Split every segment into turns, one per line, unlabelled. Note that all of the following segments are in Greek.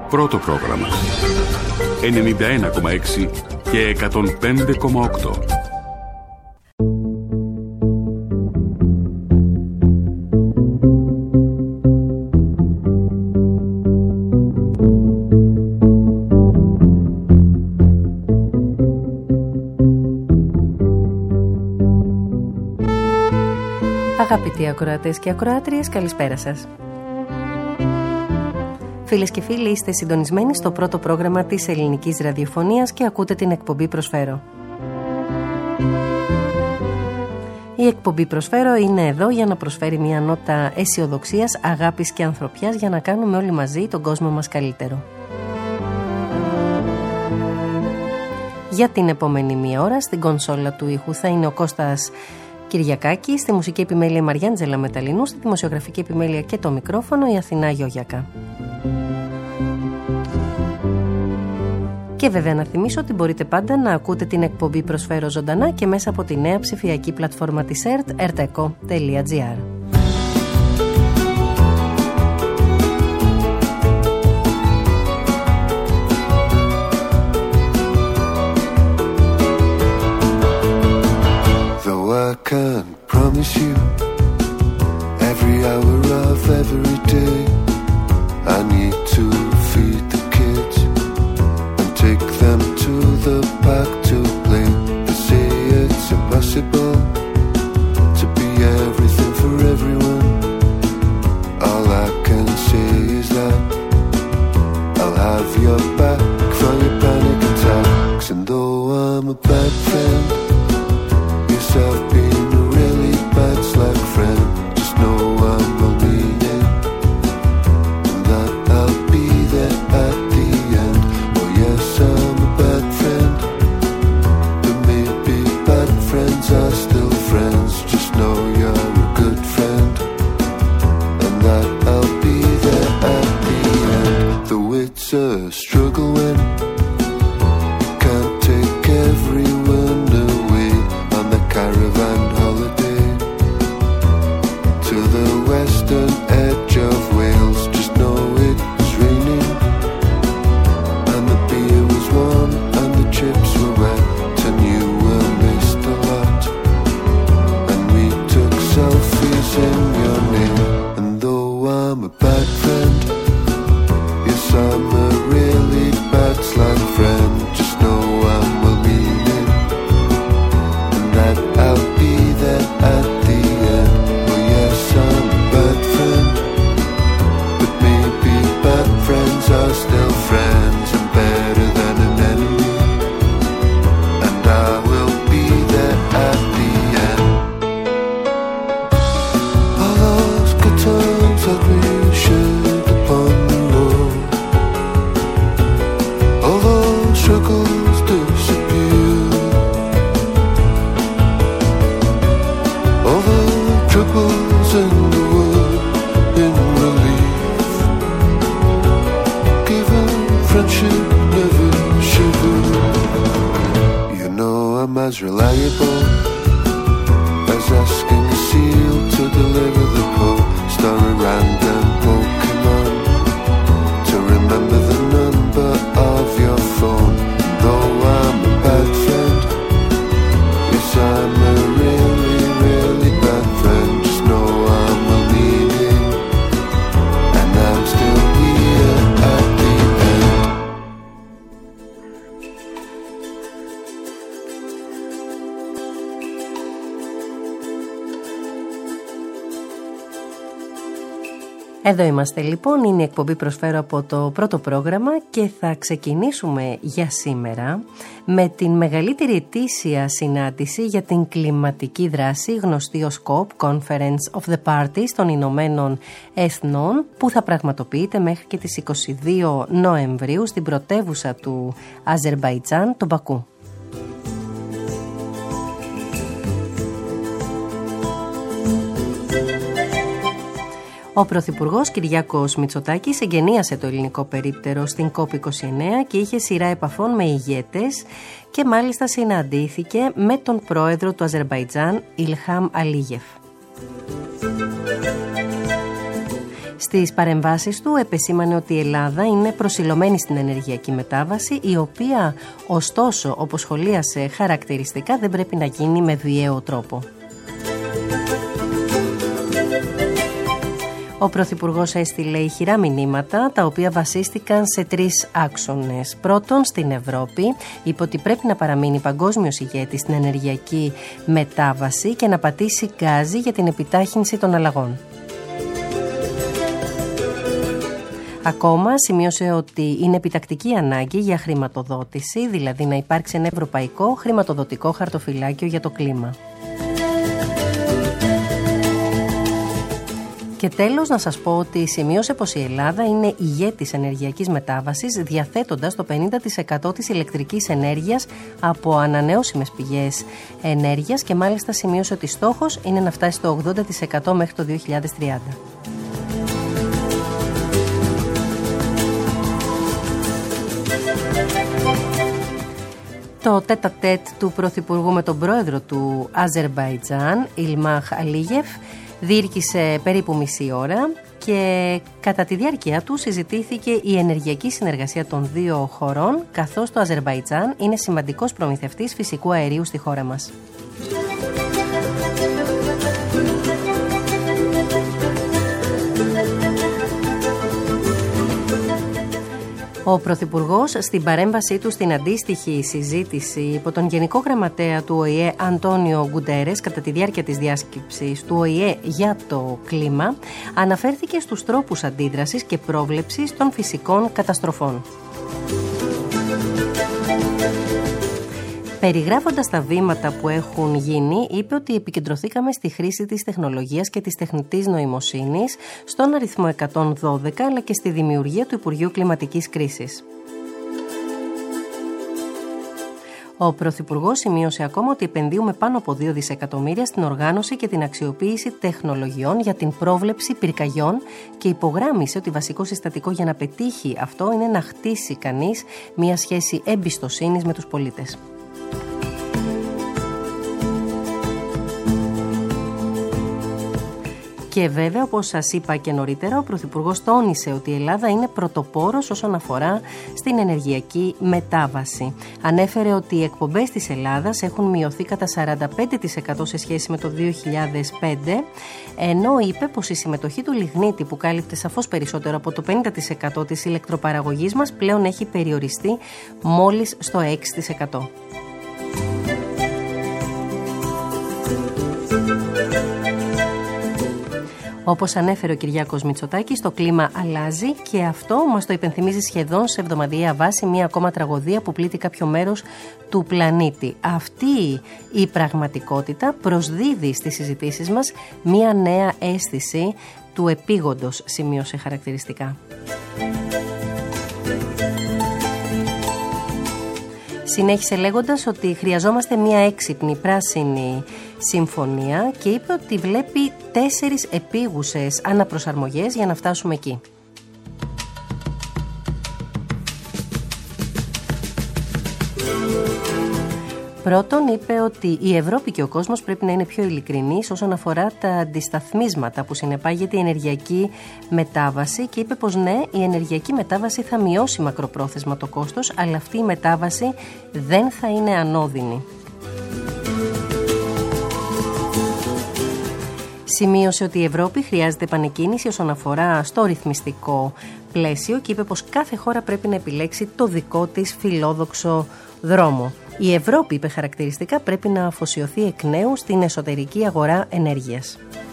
Πρώτο πρόγραμμα 91,6 και 105,8.
Αγαπητοί ακροατές και ακροάτριες, καλησπέρα σας. Φίλες και φίλοι, είστε συντονισμένοι στο πρώτο πρόγραμμα της ελληνικής ραδιοφωνίας και ακούτε την εκπομπή Προσφέρω. Η εκπομπή Προσφέρω είναι εδώ για να προσφέρει μια νότα αισιοδοξίας, αγάπης και ανθρωπιάς για να κάνουμε όλοι μαζί τον κόσμο μας καλύτερο. Για την επόμενη μία ώρα στην κονσόλα του ήχου θα είναι ο Κώστας Κυριακάκη, στη μουσική επιμέλεια η Μαριάντζελα Μεταλλινού, στη δημοσιογραφική επιμέλεια και το μικρόφωνο η Αθηνά Γιώγιακα. Και βέβαια να θυμίσω ότι μπορείτε πάντα να ακούτε την εκπομπή Προσφέρω ζωντανά και μέσα από τη νέα ψηφιακή πλατφόρμα της ΕΡΤ, erteco.gr.
I can't promise you every hour of every day. I need to feed the kids and take them to the park to play. They say it's impossible to be everything for everyone. All I can say is that I'll have your back for your panic attacks. And though I'm a bad friend, I've been a really bad slack friend. Just know I'm well-meaning and that I'll be there at the end. Oh yes, I'm a bad friend, but maybe bad friends are still friends. Just know you're a good friend and that I'll be there at the end. Though it's a struggle when can't take everyone away on the caravan holiday to the western edge of Wales. Just know it was raining and the beer was warm and the chips were wet and you were missed a lot and we took selfies in your name. And though I'm a bad friend, yes I'm a really bad slack friend. Just know I'm well-meaning and that I'll be there at the end. Oh yes, I'm a bad friend, but maybe bad friends are still friends and better than an enemy. And I will be there at the end. All those good times that we shared upon the road, all those struggles disappear, all the troubles in the world in relief. Given friendship never shiver. You know I'm as reliable as asking a seal to deliver the post or a random Pokemon to remember the number of your phone. Though I'm a bad friend, yes I'm a really, really bad friend. Just know I'm well-meaning and I'm still here at the end.
Εδώ είμαστε λοιπόν, είναι η εκπομπή Προσφέρω από το πρώτο πρόγραμμα και θα ξεκινήσουμε για σήμερα με την μεγαλύτερη ετήσια συνάντηση για την κλιματική δράση, γνωστή ως COP, Conference of the Parties των Ηνωμένων Εθνών, που θα πραγματοποιείται μέχρι και τις 22 Νοεμβρίου στην πρωτεύουσα του Αζερμπαϊτζάν, τον Μπακού. Ο Πρωθυπουργός Κυριάκος Μητσοτάκης εγκαινίασε το ελληνικό περίπτερο στην COP29 και είχε σειρά επαφών με ηγέτες και μάλιστα συναντήθηκε με τον πρόεδρο του Αζερμπαϊτζάν Ιλχάμ Αλίγεφ. Στις παρεμβάσεις του επεσήμανε ότι η Ελλάδα είναι προσιλωμένη στην ενεργειακή μετάβαση, η οποία ωστόσο, όπως σχολίασε χαρακτηριστικά, δεν πρέπει να γίνει με βίαιο τρόπο. Ο Πρωθυπουργός έστειλε ηχηρά μηνύματα, τα οποία βασίστηκαν σε 3 άξονες. Πρώτον, στην Ευρώπη, είπε ότι πρέπει να παραμείνει παγκόσμιος ηγέτης στην ενεργειακή μετάβαση και να πατήσει γκάζι για την επιτάχυνση των αλλαγών. Ακόμα σημείωσε ότι είναι επιτακτική ανάγκη για χρηματοδότηση, δηλαδή να υπάρξει ένα ευρωπαϊκό χρηματοδοτικό χαρτοφυλάκιο για το κλίμα. Και τέλος, να σας πω ότι σημείωσε πως η Ελλάδα είναι ηγέτης ενεργειακής μετάβασης, διαθέτοντας το 50% της ηλεκτρικής ενέργειας από ανανεώσιμες πηγές ενέργειας και μάλιστα σημείωσε ότι στόχος είναι να φτάσει στο 80% μέχρι το 2030. Το τέτα-τέτ του Πρωθυπουργού με τον πρόεδρο του Αζερμπαϊτζάν, Ιλμάχ Αλίγεφ, διήρκησε περίπου μισή ώρα και κατά τη διάρκεια του συζητήθηκε η ενεργειακή συνεργασία των δύο χωρών, καθώς το Αζερμπαϊτζάν είναι σημαντικός προμηθευτής φυσικού αερίου στη χώρα μας. Ο Πρωθυπουργός στην παρέμβασή του στην αντίστοιχη συζήτηση υπό τον Γενικό Γραμματέα του ΟΗΕ Αντώνιο Γκουντέρες κατά τη διάρκεια της διάσκεψης του ΟΗΕ για το κλίμα αναφέρθηκε στους τρόπους αντίδρασης και πρόβλεψης των φυσικών καταστροφών. Περιγράφοντας τα βήματα που έχουν γίνει, είπε ότι επικεντρωθήκαμε στη χρήση της τεχνολογίας και της τεχνητής νοημοσύνης, στον αριθμό 112, αλλά και στη δημιουργία του Υπουργείου Κλιματικής Κρίσης. Ο Πρωθυπουργός σημείωσε ακόμα ότι επενδύουμε πάνω από 2 δισεκατομμύρια στην οργάνωση και την αξιοποίηση τεχνολογιών για την πρόβλεψη πυρκαγιών και υπογράμμισε ότι βασικό συστατικό για να πετύχει αυτό είναι να χτίσει κανείς μια σχέση εμπιστοσύνης με τους πολίτες. Και βέβαια, όπως σας είπα και νωρίτερα, ο Πρωθυπουργός τόνισε ότι η Ελλάδα είναι πρωτοπόρος όσον αφορά στην ενεργειακή μετάβαση. Ανέφερε ότι οι εκπομπές της Ελλάδας έχουν μειωθεί κατά 45% σε σχέση με το 2005, ενώ είπε πως η συμμετοχή του λιγνίτη, που κάλυπτε σαφώς περισσότερο από το 50% της ηλεκτροπαραγωγής μας, πλέον έχει περιοριστεί μόλις στο 6%. Όπως ανέφερε ο Κυριάκος Μητσοτάκης, το κλίμα αλλάζει και αυτό μας το υπενθυμίζει σχεδόν σε εβδομαδιαία βάση μια ακόμα τραγωδία που πλήττει κάποιο μέρος του πλανήτη. Αυτή η πραγματικότητα προσδίδει στις συζητήσεις μας μια νέα αίσθηση του επίγοντος, σημείωσε χαρακτηριστικά. Συνέχισε λέγοντας ότι χρειαζόμαστε μια έξυπνη πράσινη συμφωνία και είπε ότι βλέπει 4 επίγουσες αναπροσαρμογές για να φτάσουμε εκεί. Πρώτον, είπε ότι η Ευρώπη και ο κόσμος πρέπει να είναι πιο ειλικρινείς όσον αφορά τα αντισταθμίσματα που συνεπάγεται η ενεργειακή μετάβαση και είπε πως ναι, η ενεργειακή μετάβαση θα μειώσει μακροπρόθεσμα το κόστος, αλλά αυτή η μετάβαση δεν θα είναι ανώδυνη. Σημείωσε ότι η Ευρώπη χρειάζεται επανεκκίνηση όσον αφορά στο ρυθμιστικό πλαίσιο και είπε πως κάθε χώρα πρέπει να επιλέξει το δικό της φιλόδοξο δρόμο. Η Ευρώπη, είπε χαρακτηριστικά, πρέπει να αφοσιωθεί εκ νέου στην εσωτερική αγορά ενέργειας.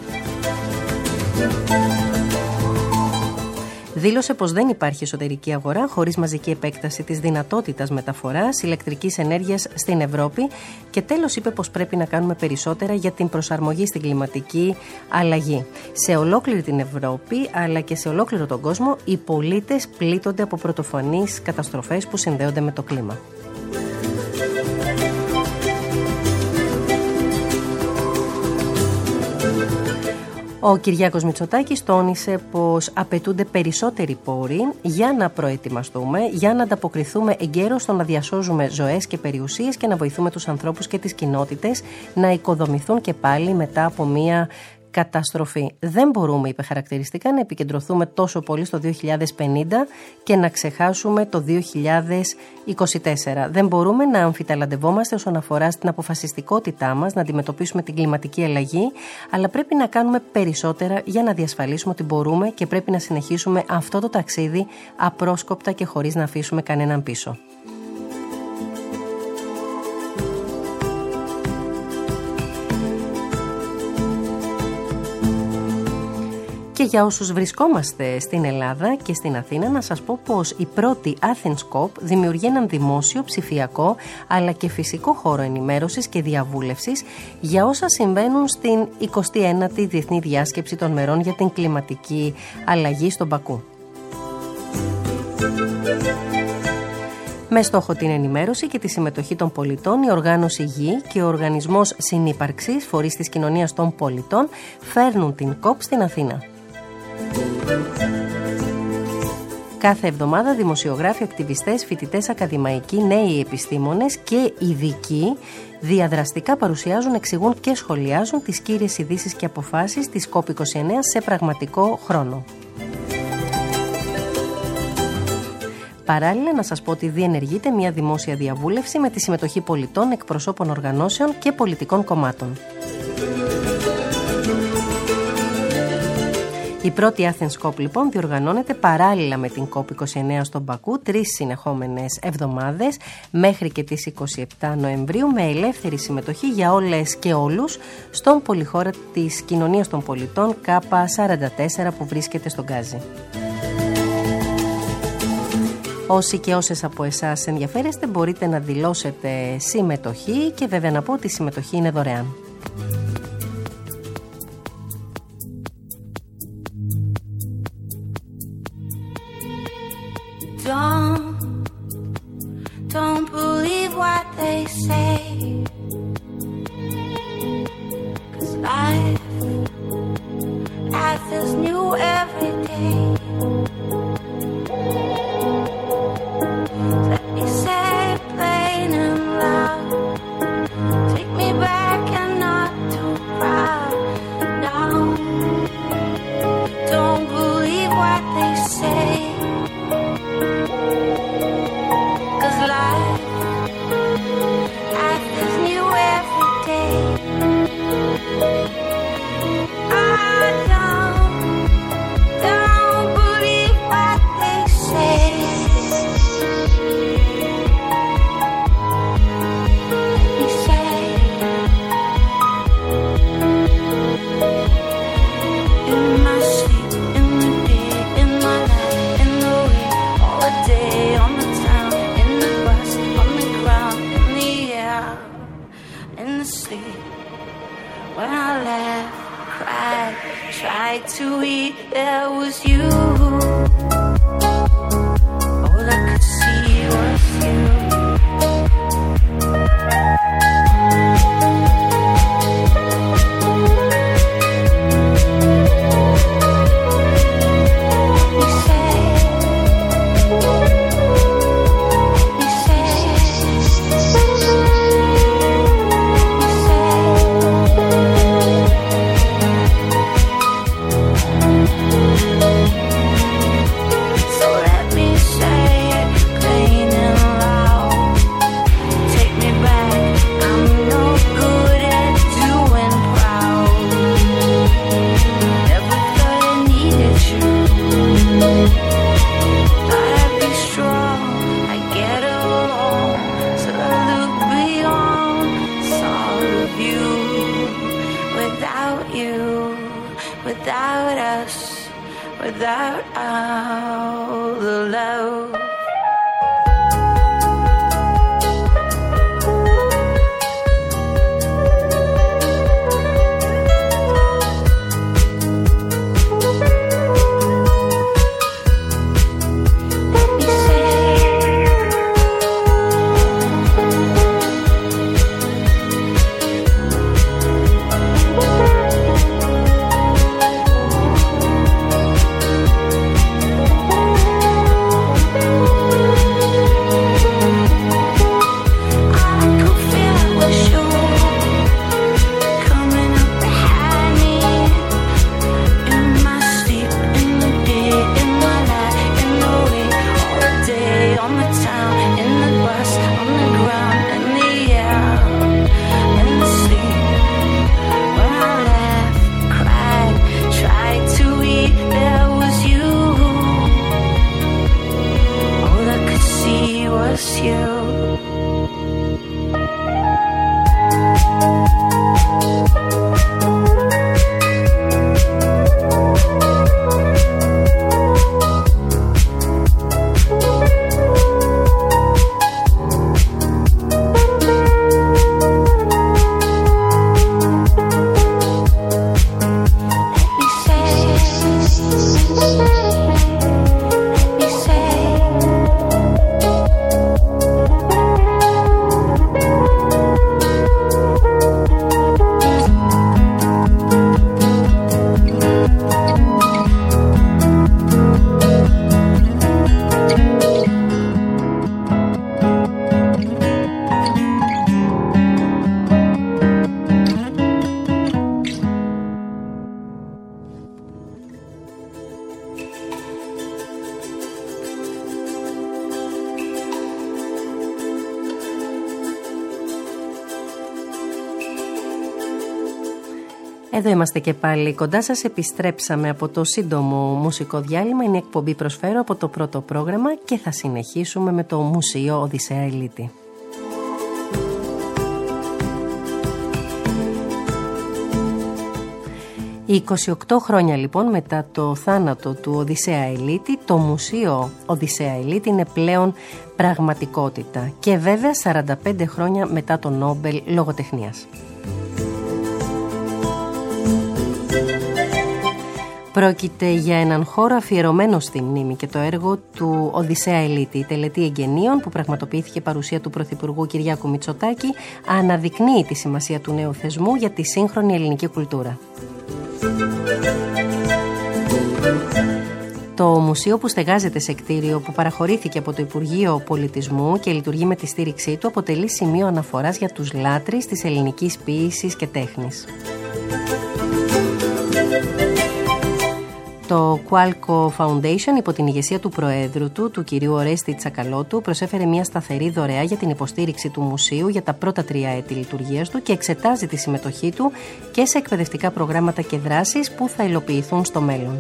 Δήλωσε πως δεν υπάρχει εσωτερική αγορά χωρίς μαζική επέκταση της δυνατότητας μεταφοράς ηλεκτρικής ενέργειας στην Ευρώπη και τέλος είπε πως πρέπει να κάνουμε περισσότερα για την προσαρμογή στην κλιματική αλλαγή. Σε ολόκληρη την Ευρώπη αλλά και σε ολόκληρο τον κόσμο οι πολίτες πλήττονται από πρωτοφανείς καταστροφές που συνδέονται με το κλίμα. Ο Κυριάκος Μητσοτάκης τόνισε πως απαιτούνται περισσότεροι πόροι για να προετοιμαστούμε, για να ανταποκριθούμε εγκαίρως στο να διασώζουμε ζωές και περιουσίες και να βοηθούμε τους ανθρώπους και τις κοινότητες να οικοδομηθούν και πάλι μετά από μια Καταστροφή. Δεν μπορούμε, είπε χαρακτηριστικά, να επικεντρωθούμε τόσο πολύ στο 2050 και να ξεχάσουμε το 2024. Δεν μπορούμε να αμφιταλαντευόμαστε όσον αφορά στην αποφασιστικότητά μας να αντιμετωπίσουμε την κλιματική αλλαγή, αλλά πρέπει να κάνουμε περισσότερα για να διασφαλίσουμε ότι μπορούμε και πρέπει να συνεχίσουμε αυτό το ταξίδι απρόσκοπτα και χωρίς να αφήσουμε κανέναν πίσω. Και για όσους βρισκόμαστε στην Ελλάδα και στην Αθήνα, να σας πω πως η πρώτη Athens COP δημιουργεί έναν δημόσιο, ψηφιακό αλλά και φυσικό χώρο ενημέρωσης και διαβούλευσης για όσα συμβαίνουν στην 21η Διεθνή Διάσκεψη των Μερών για την Κλιματική Αλλαγή στον Μπακού. Με στόχο την ενημέρωση και τη συμμετοχή των πολιτών, η Οργάνωση Γη και ο Οργανισμός Συνύπαρξης Φορείς της Κοινωνίας των Πολιτών φέρνουν την COP στην Αθήνα. Κάθε εβδομάδα δημοσιογράφοι, ακτιβιστές, φοιτητές, ακαδημαϊκοί, νέοι επιστήμονες και ειδικοί διαδραστικά παρουσιάζουν, εξηγούν και σχολιάζουν τις κύριες ειδήσεις και αποφάσεις της COP29 σε πραγματικό χρόνο. Παράλληλα, να σας πω ότι διενεργείται μια δημόσια διαβούλευση με τη συμμετοχή πολιτών, εκπροσώπων οργανώσεων και πολιτικών κομμάτων. Η πρώτη Athens COP λοιπόν διοργανώνεται παράλληλα με την COP29 στον Μπακού 3 συνεχόμενες εβδομάδες μέχρι και τις 27 Νοεμβρίου με ελεύθερη συμμετοχή για όλες και όλους στον πολυχώρα της Κοινωνίας των Πολιτών K44 που βρίσκεται στον Γκάζι. Όσοι και όσες από εσάς ενδιαφέρεστε μπορείτε να δηλώσετε συμμετοχή και βέβαια να πω ότι η συμμετοχή είναι δωρεάν.
Don't believe what they say, 'cause life is new every day. Let me say it plain and loud, take me back and not too proud. Now, don't believe what they say, 'cause life is new every day. I don't believe what they say. Let me say, in my sleep, in the day, in my life, in the way, all the day, on the town, in the bus, on the ground, in the air, in the sleep. When I laughed, cried, tried to eat, there was you. All I could see was you. Without us, without all the love. you.
Εδώ είμαστε και πάλι κοντά σας, επιστρέψαμε από το σύντομο μουσικό διάλειμμα. Είναι η εκπομπή Προσφέρω από το πρώτο πρόγραμμα και θα συνεχίσουμε με το Μουσείο Οδυσσέα Ελίτη. Οι 28 χρόνια λοιπόν μετά το θάνατο του Οδυσσέα Ελίτη, το Μουσείο Οδυσσέα Ελίτη είναι πλέον πραγματικότητα και βέβαια 45 χρόνια μετά το Νόμπελ Λογοτεχνίας. Πρόκειται για έναν χώρο αφιερωμένο στη μνήμη και το έργο του Οδυσσέα Ελίτη. Η τελετή εγγενείων που πραγματοποιήθηκε παρουσία του Πρωθυπουργού Κυριάκου Μητσοτάκη αναδεικνύει τη σημασία του νέου θεσμού για τη σύγχρονη ελληνική κουλτούρα. Το μουσείο, που στεγάζεται σε κτίριο που παραχωρήθηκε από το Υπουργείο Πολιτισμού και λειτουργεί με τη στήριξή του, αποτελεί σημείο αναφοράς για τους λάτρεις της ελληνικής ποίησης και τέχνης. Το Qualco Foundation, υπό την ηγεσία του Προέδρου του κυρίου Ορέστη Τσακαλώτου, προσέφερε μια σταθερή δωρεά για την υποστήριξη του μουσείου για τα πρώτα 3 έτη λειτουργίας του και εξετάζει τη συμμετοχή του και σε εκπαιδευτικά προγράμματα και δράσεις που θα υλοποιηθούν στο μέλλον.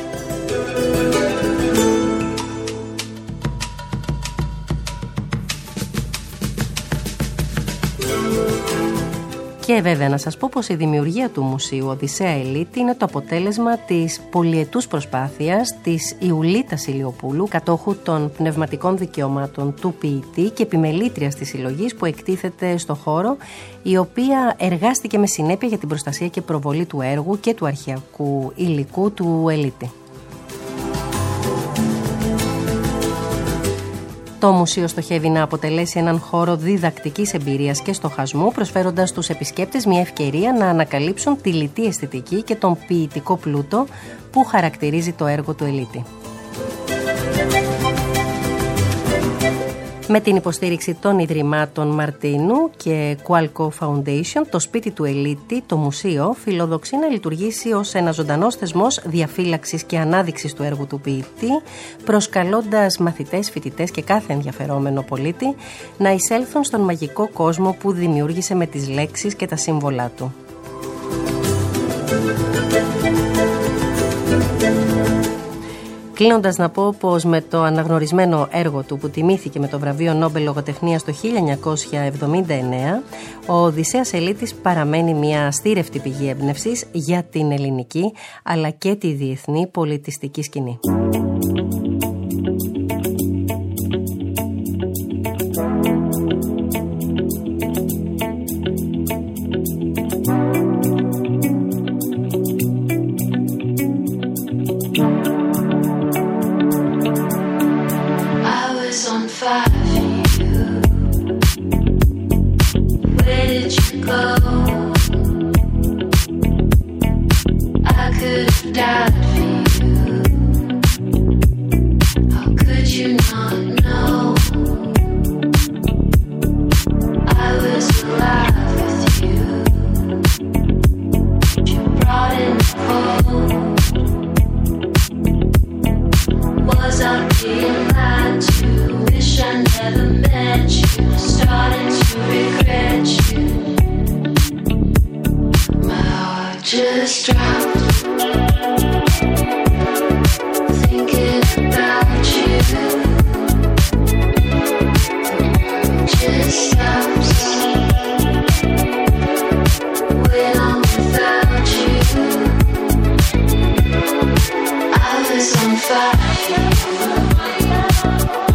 Και βέβαια να σας πω πως η δημιουργία του Μουσείου Οδυσσέα Ελίτη είναι το αποτέλεσμα της πολυετούς προσπάθειας της Ιουλίτας Ηλιοπούλου, κατόχου των πνευματικών δικαιωμάτων του ποιητή και επιμελήτριας της συλλογής που εκτίθεται στο χώρο, η οποία εργάστηκε με συνέπεια για την προστασία και προβολή του έργου και του αρχαιακού υλικού του Ελίτη. Το μουσείο στοχεύει να αποτελέσει έναν χώρο διδακτικής εμπειρίας και στοχασμού, προσφέροντας στους επισκέπτες μια ευκαιρία να ανακαλύψουν τη λιτή αισθητική και τον ποιητικό πλούτο που χαρακτηρίζει το έργο του Ελίτη. Με την υποστήριξη των Ιδρυμάτων Μαρτίνου και Qualco Foundation, το σπίτι του Ελίτη, το μουσείο, φιλοδοξεί να λειτουργήσει ως ένας ζωντανός θεσμός διαφύλαξης και ανάδειξης του έργου του ποιητή, προσκαλώντας μαθητές, φοιτητές και κάθε ενδιαφερόμενο πολίτη να εισέλθουν στον μαγικό κόσμο που δημιούργησε με τις λέξεις και τα σύμβολά του. Κλείνοντας να πω πως με το αναγνωρισμένο έργο του που τιμήθηκε με το βραβείο Νόμπελ Λογοτεχνίας το 1979, ο Οδυσσέας Ελίτης παραμένει μια αστήρευτη πηγή έμπνευσης για την ελληνική αλλά και τη διεθνή πολιτιστική σκηνή.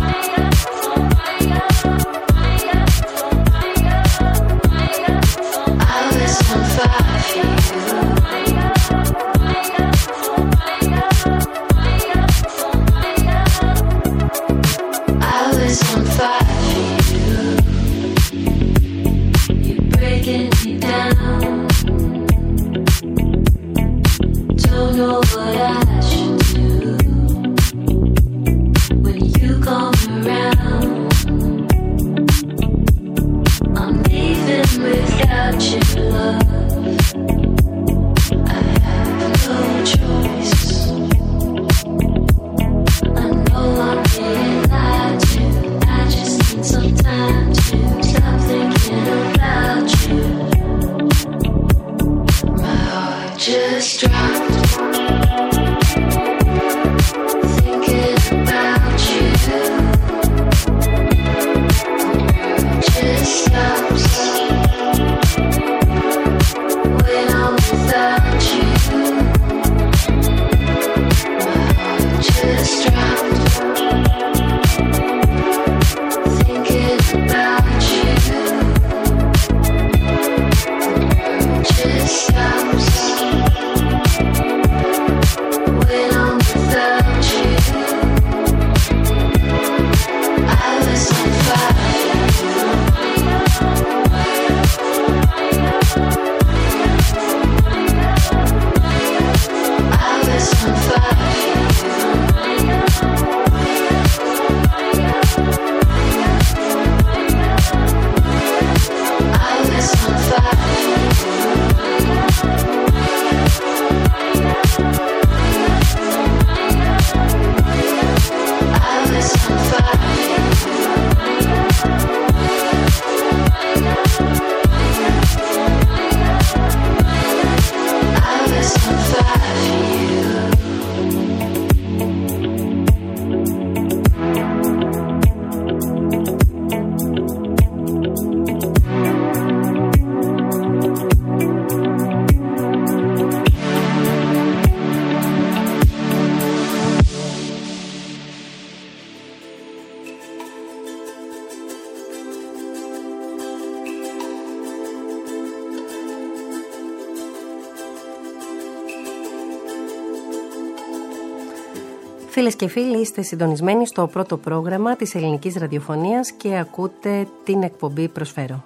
Φίλες και φίλοι, είστε συντονισμένοι στο πρώτο πρόγραμμα της ελληνικής ραδιοφωνίας και ακούτε την εκπομπή «Προσφέρω».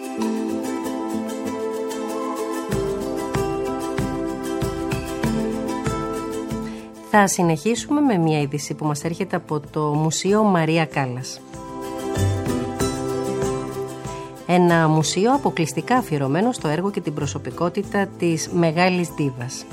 Θα συνεχίσουμε με μια είδηση που μας έρχεται από το Μουσείο Μαρία Κάλλας. Ένα μουσείο αποκλειστικά αφιερωμένο στο έργο και την προσωπικότητα της μεγάλης δίβας.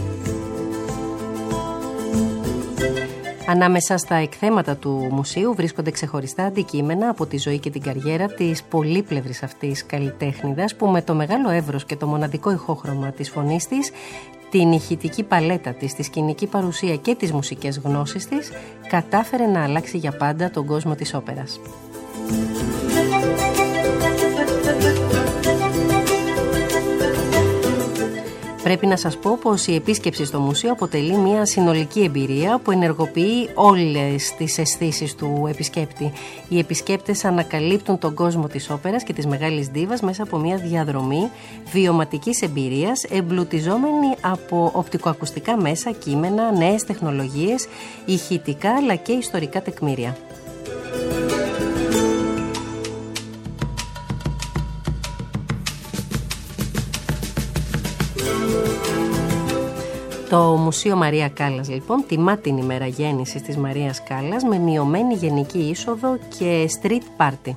Ανάμεσα στα εκθέματα του μουσείου βρίσκονται ξεχωριστά αντικείμενα από τη ζωή και την καριέρα της πολύπλευρης αυτής καλλιτέχνηδας που με το μεγάλο εύρος και το μοναδικό ηχόχρωμα της φωνής της, την ηχητική παλέτα της, τη σκηνική παρουσία και τις μουσικές γνώσεις της κατάφερε να αλλάξει για πάντα τον κόσμο της όπερας. Πρέπει να σας πω πως η επίσκεψη στο μουσείο αποτελεί μια συνολική εμπειρία που ενεργοποιεί όλες τις αισθήσεις του επισκέπτη. Οι επισκέπτες ανακαλύπτουν τον κόσμο της όπερας και της μεγάλης δίβας μέσα από μια διαδρομή βιωματικής εμπειρίας εμπλουτιζόμενη από οπτικοακουστικά μέσα, κείμενα, νέες τεχνολογίες, ηχητικά αλλά και ιστορικά τεκμήρια. Το Μουσείο Μαρία Κάλλας λοιπόν τιμά την ημέρα γέννησης της Μαρίας Κάλλας με μειωμένη γενική είσοδο και street party.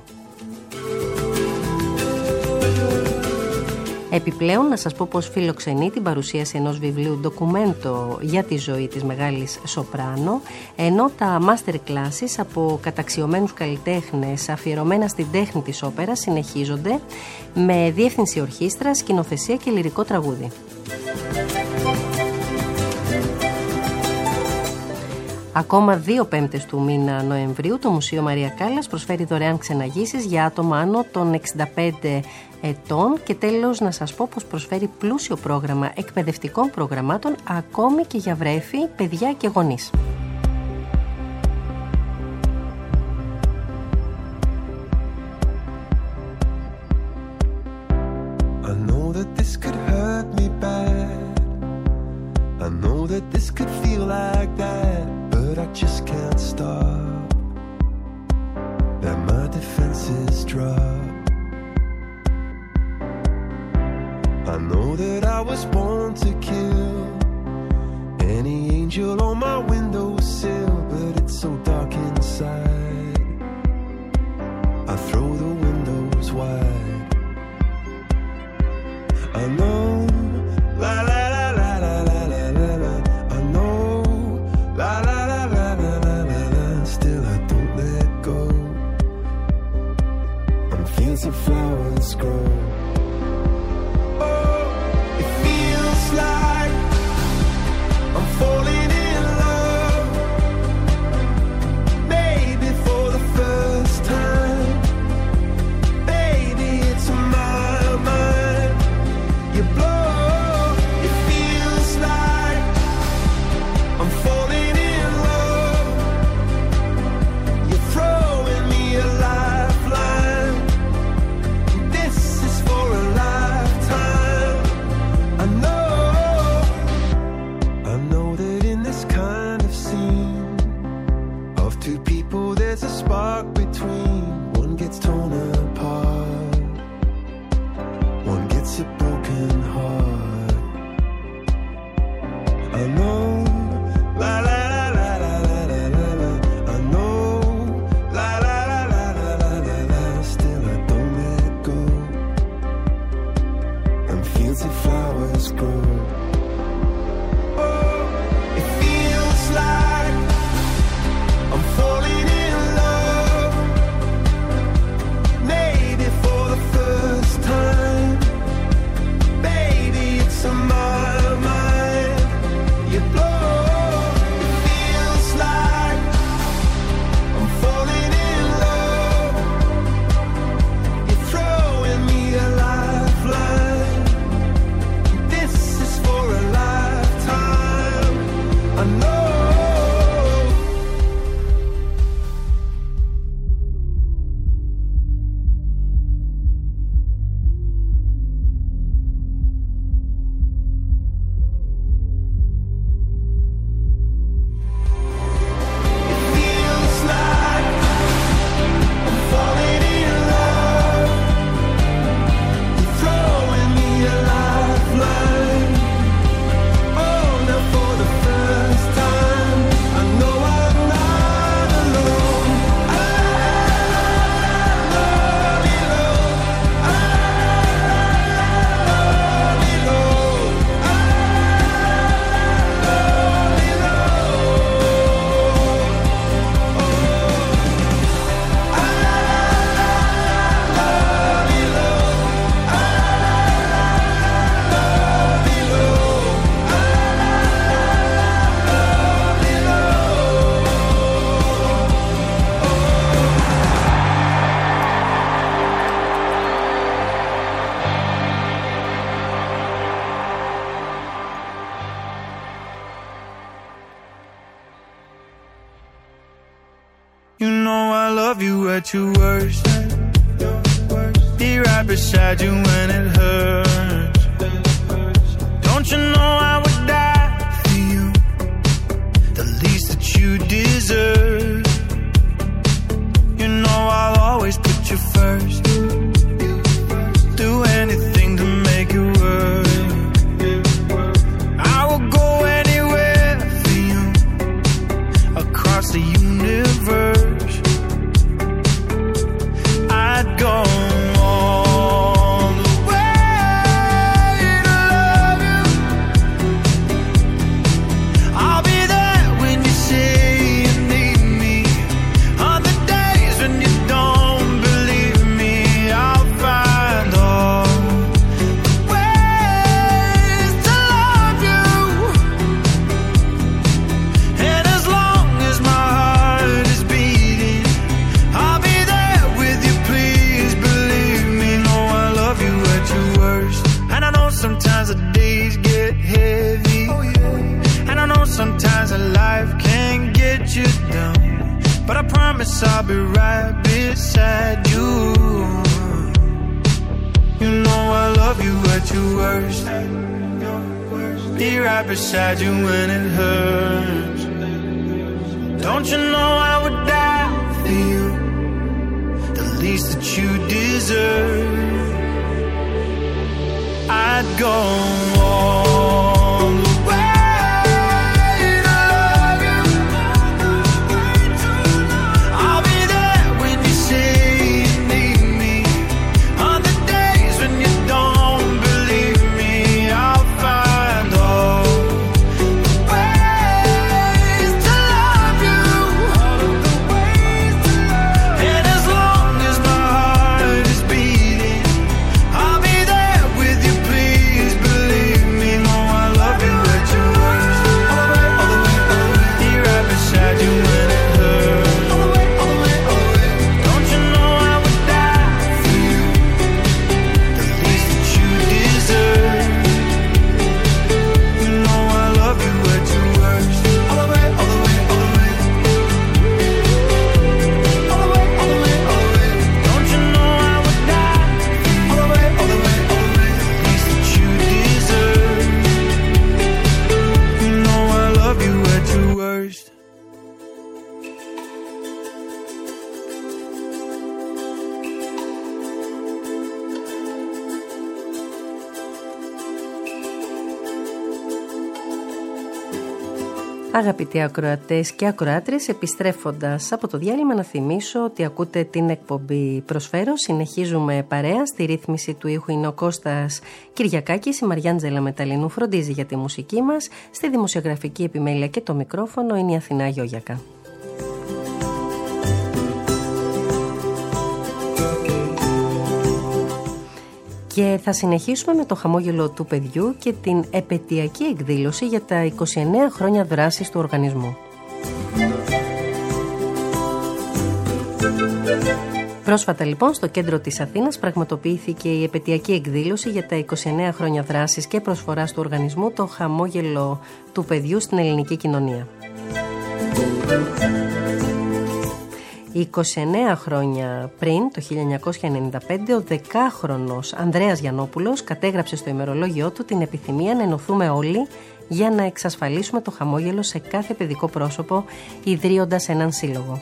Επιπλέον να σας πω πως φιλοξενεί την παρουσίαση ενός βιβλίου ντοκουμέντο για τη ζωή της μεγάλης σοπράνο, ενώ τα master classes από καταξιωμένους καλλιτέχνες αφιερωμένα στην τέχνη της όπερας συνεχίζονται με διεύθυνση ορχήστρας, σκηνοθεσία και λυρικό τραγούδι. Ακόμα 2 πέμπτες του μήνα Νοεμβρίου το Μουσείο Μαρία Κάλλας προσφέρει δωρεάν ξεναγήσεις για άτομα άνω των 65 ετών και τέλος να σας πω πως προσφέρει πλούσιο πρόγραμμα εκπαιδευτικών προγραμμάτων ακόμη και για βρέφη, παιδιά και γονείς.
defenses drop. I know that I was born to kill any angel on my windowsill, but it's so dark inside. I throw the windows wide. I know, la la la la la la la la la. I know, la la la la la la la la. Still I don't let go. And fields of flowers grow. Oh, it feels like I'm falling in love. Maybe for the first time. Baby, it's in my mind. You blow. It feels like I'm falling in love. You're throwing me a lifeline. This is for a lifetime. I know that in this kind of scene of two people there's a spark between. One gets torn apart, one gets a broken heart. I know, la la la la la la la la la. I know, la la la la la la la la. Still I don't let go. And fields of flowers grow. Oh, it feels like I'm falling in love. Maybe for the first time. Baby, it's on my mind. You blow. It feels like I'm falling in love. You're throwing me a lifeline. This is for a lifetime. I know. It feels like I'm falling in love. You're throwing me a lifeline. Oh, now for the first time, I know I'm not alone. I love you, Lord. I love you, Lord. I love you, You know I love you at your worst. Be right beside you when it hurts. Don't you know I would die for you? The least that you deserve. You know I'll always put you first. Do anything to make it work. I will go anywhere for you. Across the universe, I'd go all the way to love you. I'll be there when you say you need me. On the days when you don't believe me, I'll find all the ways to love you. And as long as my heart is beating, I'll be there with you, please believe me. No, I love you at your worst. And I know sometimes the days get heavy. And I know sometimes a life can get you down. But I promise I'll be right beside you. You know I love you at your worst. Be right beside you when it hurts. Don't you know I would die for you? The least that you deserve. I'd go all the way to love you. I'll be there when you say you need me. On the days when you don't believe me, I'll find all the ways to love you. And as long as my heart is beating, I'll be there with you. Please believe me, no, I love you at your worst. All the way, all the way, all the way. Be right beside you when it hurts. All the way, all the way, all the way. Don't you know I would die for you? The least that you deserve. You know I love you at your worst. All the way, all the way, all the way. All the way, all the way, all the way. Don't you know I would die? All the way, all the way, all the way. The least that you deserve. You know I love you at your worst.
Αγαπητοί ακροατές και ακροάτρες, επιστρέφοντας από το διάλειμμα να θυμίσω ότι ακούτε την εκπομπή Προσφέρω. Συνεχίζουμε παρέα. Στη ρύθμιση του ήχου είναι ο Κώστας Κυριακάκης, η Μαριάντζελα Μεταλλινού φροντίζει για τη μουσική μας. Στη δημοσιογραφική επιμέλεια και το μικρόφωνο είναι η Αθηνά Γιώγιακα. Και θα συνεχίσουμε με το χαμόγελο του παιδιού και την επετειακή εκδήλωση για τα 29 χρόνια δράσης του οργανισμού. Πρόσφατα λοιπόν στο κέντρο της Αθήνας πραγματοποιήθηκε η επετειακή εκδήλωση για τα 29 χρόνια δράσης και προσφοράς του οργανισμού, το χαμόγελο του παιδιού στην ελληνική κοινωνία. 29 χρόνια πριν, το 1995, ο 10χρονος Ανδρέας Γιαννόπουλος κατέγραψε στο ημερολόγιό του την επιθυμία να ενωθούμε όλοι για να εξασφαλίσουμε το χαμόγελο σε κάθε παιδικό πρόσωπο, ιδρύοντας έναν σύλλογο.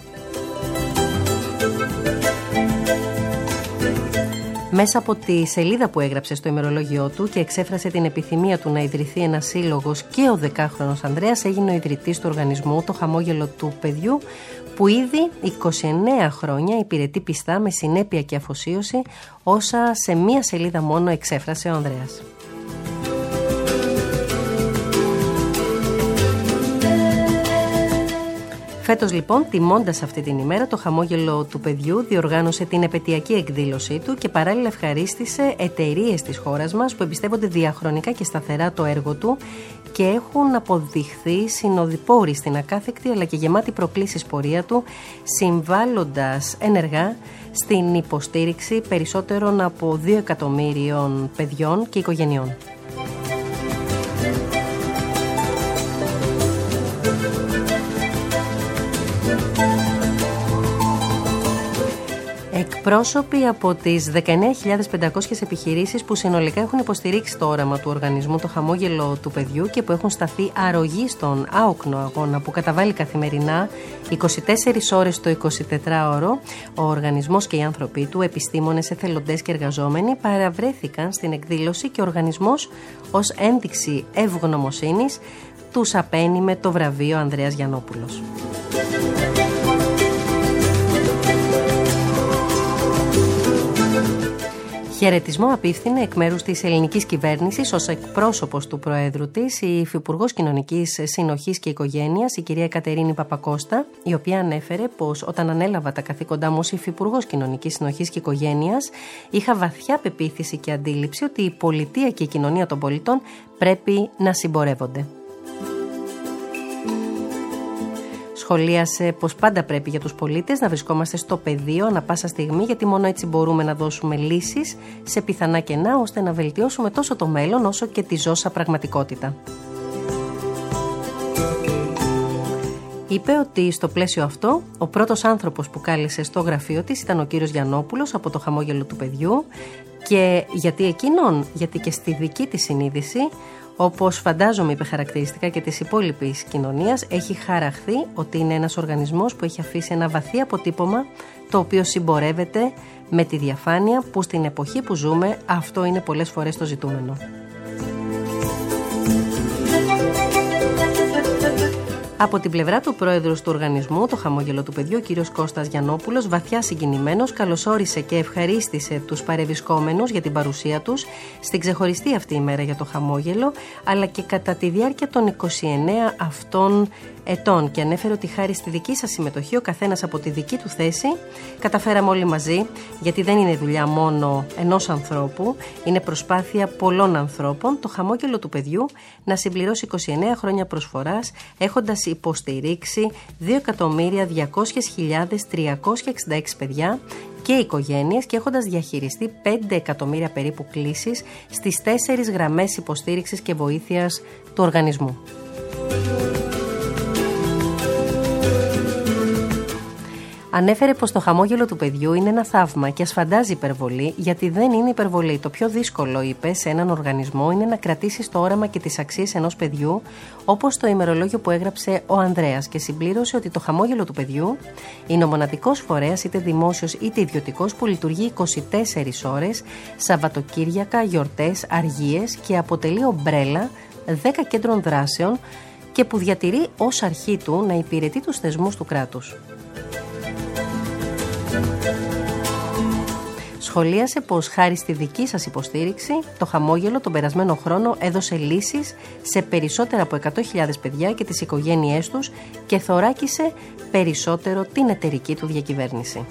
Μέσα από τη σελίδα που έγραψε στο ημερολόγιό του και εξέφρασε την επιθυμία του να ιδρυθεί ένας σύλλογος, και ο 10χρονος Ανδρέας έγινε ο ιδρυτής του οργανισμού, το χαμόγελο του παιδιού, που ήδη 29 χρόνια υπηρετεί πιστά, με συνέπεια και αφοσίωση, όσα σε μία σελίδα μόνο εξέφρασε ο Ανδρέας. Φέτος λοιπόν, τιμώντας αυτή την ημέρα, το χαμόγελο του παιδιού διοργάνωσε την επετειακή εκδήλωσή του και παράλληλα ευχαρίστησε εταιρείες της χώρας μας που εμπιστεύονται διαχρονικά και σταθερά το έργο του και έχουν αποδειχθεί συνοδοιπόροι στην ακάθεκτη αλλά και γεμάτη προκλήσεις πορεία του, συμβάλλοντας ενεργά στην υποστήριξη περισσότερων από 2 εκατομμύριων παιδιών και οικογενειών. Εκπρόσωποι από τις 19.500 επιχειρήσεις που συνολικά έχουν υποστηρίξει το όραμα του οργανισμού, το χαμόγελο του παιδιού, και που έχουν σταθεί αρρωγοί στον άοκνο αγώνα που καταβάλει καθημερινά 24 ώρες το 24ωρο, ο οργανισμός και οι άνθρωποι του, επιστήμονες, εθελοντές και εργαζόμενοι, παραβρέθηκαν στην εκδήλωση και ο οργανισμός, ως ένδειξη ευγνωμοσύνης, τους απαίνει με το βραβείο Ανδρέας Γιαννόπουλος. Χαιρετισμό απίφθινε εκ μέρους της ελληνικής κυβέρνησης ως εκπρόσωπος του Προέδρου της η Υφυπουργός Κοινωνικής Συνοχής και Οικογένειας, η κυρία Κατερίνη Παπακώστα, η οποία ανέφερε πως όταν ανέλαβα τα καθήκοντά μου ως Υφυπουργός Κοινωνικής Συνοχής και Οικογένειας, είχα βαθιά πεποίθηση και αντίληψη ότι η πολιτεία και η κοινωνία των πολιτών πρέπει να συμπορεύονται. Σχολίασε πως πάντα πρέπει για τους πολίτες να βρισκόμαστε στο πεδίο ανά πάσα στιγμή, γιατί μόνο έτσι μπορούμε να δώσουμε λύσεις σε πιθανά κενά, ώστε να βελτιώσουμε τόσο το μέλλον όσο και τη ζώσα πραγματικότητα. Είπε ότι στο πλαίσιο αυτό ο πρώτος άνθρωπος που κάλεσε στο γραφείο της ήταν ο κύριος Γιαννόπουλος από το χαμόγελο του παιδιού, και γιατί εκείνον, γιατί και στη δική της συνείδηση Όπως φαντάζομαι είπε χαρακτηριστικά και της υπόλοιπης κοινωνίας, έχει χαραχθεί ότι είναι ένας οργανισμός που έχει αφήσει ένα βαθύ αποτύπωμα, το οποίο συμπορεύεται με τη διαφάνεια, που στην εποχή που ζούμε αυτό είναι πολλές φορές το ζητούμενο. Από την πλευρά του πρόεδρου του οργανισμού, το Χαμόγελο του Παιδιού, ο κύριος Κώστας Γιαννόπουλος, βαθιά συγκινημένος, καλωσόρισε και ευχαρίστησε τους παρευρισκόμενους για την παρουσία τους στην ξεχωριστή αυτή ημέρα για το χαμόγελο, αλλά και κατά τη διάρκεια των 29 αυτών ετών, και ανέφερε ότι χάρη στη δική σας συμμετοχή, ο καθένας από τη δική του θέση, καταφέραμε όλοι μαζί, γιατί δεν είναι δουλειά μόνο ενός ανθρώπου, είναι προσπάθεια πολλών ανθρώπων, το Χαμόγελο του Παιδιού να συμπληρώσει 29 χρόνια προσφοράς, έχοντας υποστηρίξει 2.200.366 παιδιά και οικογένειες και έχοντας διαχειριστεί 5 εκατομμύρια περίπου κλήσεις στις 4 γραμμές υποστήριξης και βοήθειας του οργανισμού. Ανέφερε πως το Χαμόγελο του Παιδιού είναι ένα θαύμα και ας φαντάζει υπερβολή, γιατί δεν είναι υπερβολή. Το πιο δύσκολο, είπε, σε έναν οργανισμό είναι να κρατήσεις το όραμα και τις αξίες ενός παιδιού, όπως το ημερολόγιο που έγραψε ο Ανδρέας, και συμπλήρωσε ότι το Χαμόγελο του Παιδιού είναι ο μοναδικός φορέας, είτε δημόσιος είτε ιδιωτικός, που λειτουργεί 24 ώρες, Σαββατοκύριακα, γιορτές, αργίες, και αποτελεί ομπρέλα 10 κέντρων δράσεων και που διατηρεί ως αρχή του να υπηρετεί τους θεσμούς του κράτους. Σχολίασε πως χάρη στη δική σας υποστήριξη, το Χαμόγελο τον περασμένο χρόνο έδωσε λύσεις σε περισσότερα από 100.000 παιδιά και τις οικογένειές τους και θωράκισε περισσότερο την εταιρική του διακυβέρνηση.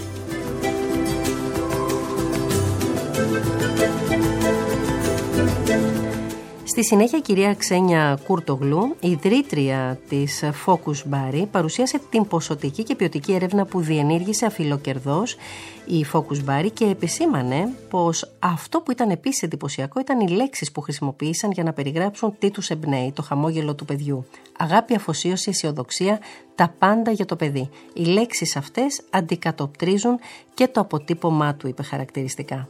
Στη συνέχεια, η κυρία Ξένια Κούρτογλου, η ιδρύτρια της Focus Bari, παρουσίασε την ποσοτική και ποιοτική έρευνα που διενήργησε αφιλοκερδώς η Focus Bari και επισήμανε πως αυτό που ήταν επίσης εντυπωσιακό ήταν οι λέξεις που χρησιμοποίησαν για να περιγράψουν τι τους εμπνέει, το Χαμόγελο του Παιδιού. Αγάπη, αφοσίωση, αισιοδοξία, τα πάντα για το παιδί. Οι λέξεις αυτές αντικατοπτρίζουν και το αποτύπωμά του, είπε χαρακτηριστικά.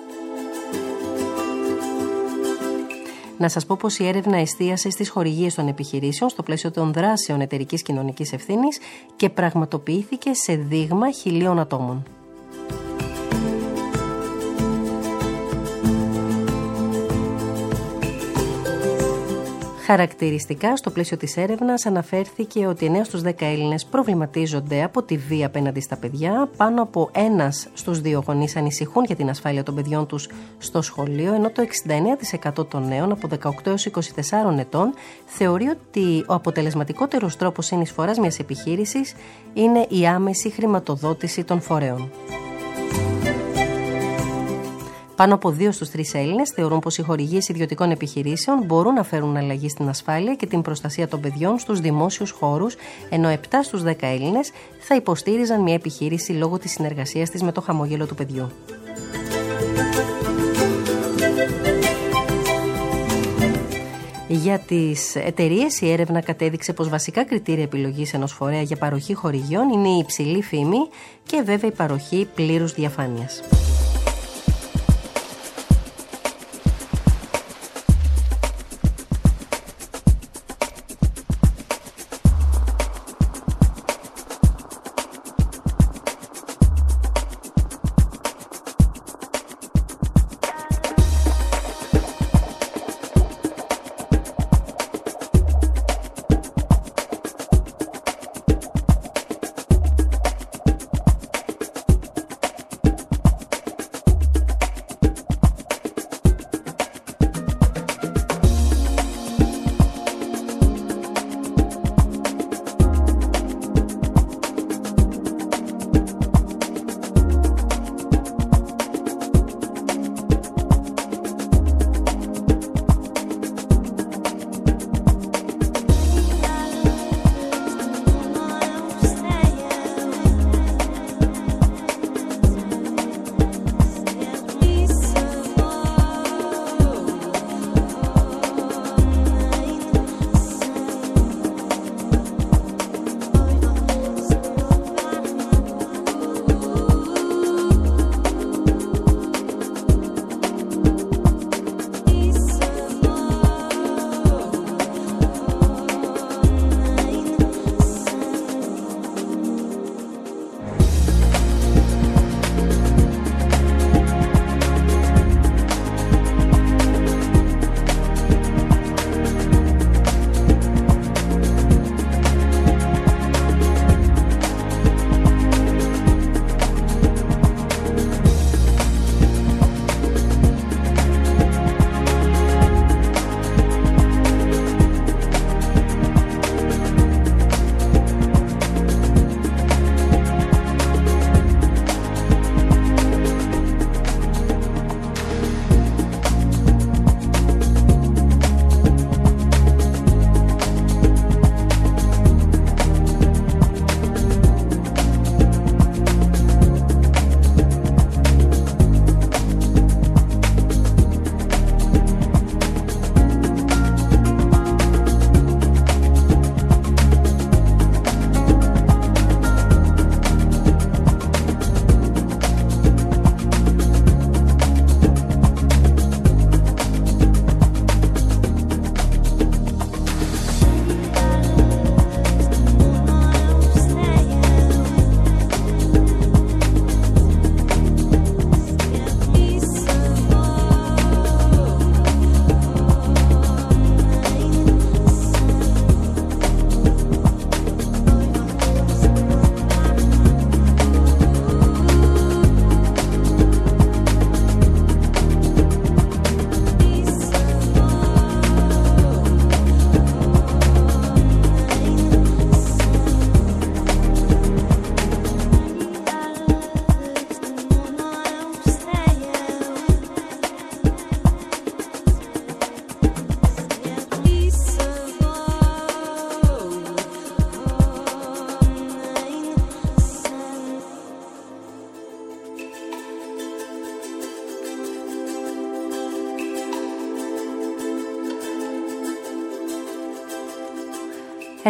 Να σας πω πως η έρευνα εστίασε στις χορηγίες των επιχειρήσεων στο πλαίσιο των δράσεων εταιρικής κοινωνικής ευθύνης και πραγματοποιήθηκε σε δείγμα 1.000 ατόμων. Χαρακτηριστικά, στο πλαίσιο της έρευνας αναφέρθηκε ότι 9 στους 10 Έλληνες προβληματίζονται από τη βία απέναντι στα παιδιά, πάνω από 1 στους 2 γονείς ανησυχούν για την ασφάλεια των παιδιών τους στο σχολείο, ενώ το 69% των νέων από 18 έως 24 ετών θεωρεί ότι ο αποτελεσματικότερος τρόπος συνεισφοράς μιας επιχείρησης είναι η άμεση χρηματοδότηση των φορέων. Πάνω από 2 στους 3 Έλληνες θεωρούν πως οι χορηγίες ιδιωτικών επιχειρήσεων μπορούν να φέρουν αλλαγή στην ασφάλεια και την προστασία των παιδιών στους δημόσιους χώρους, ενώ 7 στους 10 Έλληνες θα υποστήριζαν μια επιχείρηση λόγω της συνεργασίας της με το Χαμόγελο του Παιδιού. Για τις εταιρείες, η έρευνα κατέδειξε πως βασικά κριτήρια επιλογής ενός φορέα για παροχή χορηγιών είναι η υψηλή φήμη και βέβαια η παροχή πλήρους διαφάνειας.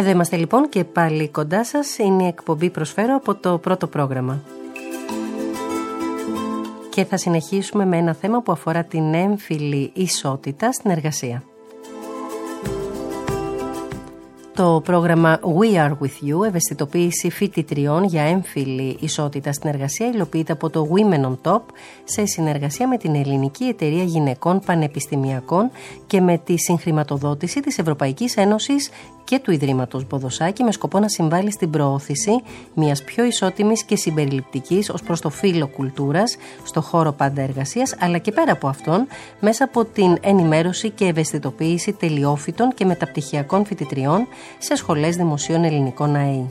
Εδώ είμαστε λοιπόν και πάλι κοντά σας. Είναι η εκπομπή Προσφέρω από το πρώτο πρόγραμμα. Και θα συνεχίσουμε με ένα θέμα που αφορά την έμφυλη ισότητα στην εργασία. Το πρόγραμμα We Are With You, ευαισθητοποίηση φοιτητριών για έμφυλη ισότητα στην εργασία, υλοποιείται από το Women on Top σε συνεργασία με την Ελληνική Εταιρεία Γυναικών Πανεπιστημιακών και με τη συγχρηματοδότηση της Ευρωπαϊκής Ένωσης και του Ιδρύματος Μποδοσάκη, με σκοπό να συμβάλλει στην προώθηση μιας πιο ισότιμης και συμπεριληπτικής ως προς το φύλο κουλτούρας στο χώρο πάντα εργασίας, αλλά και πέρα από αυτόν μέσα από την ενημέρωση και ευαισθητοποίηση τελειόφοιτων και μεταπτυχιακών φοιτητριών σε σχολές δημοσίων ελληνικών ΑΕΗ.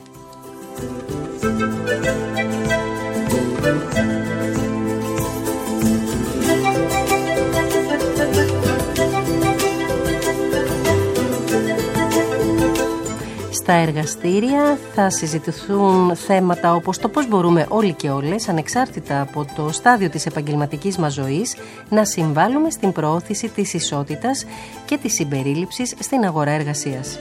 Στα εργαστήρια θα συζητηθούν θέματα όπως το πώς μπορούμε όλοι και όλες, ανεξάρτητα από το στάδιο της επαγγελματικής μας ζωής, να συμβάλλουμε στην προώθηση της ισότητας και της συμπερίληψης στην αγορά εργασίας.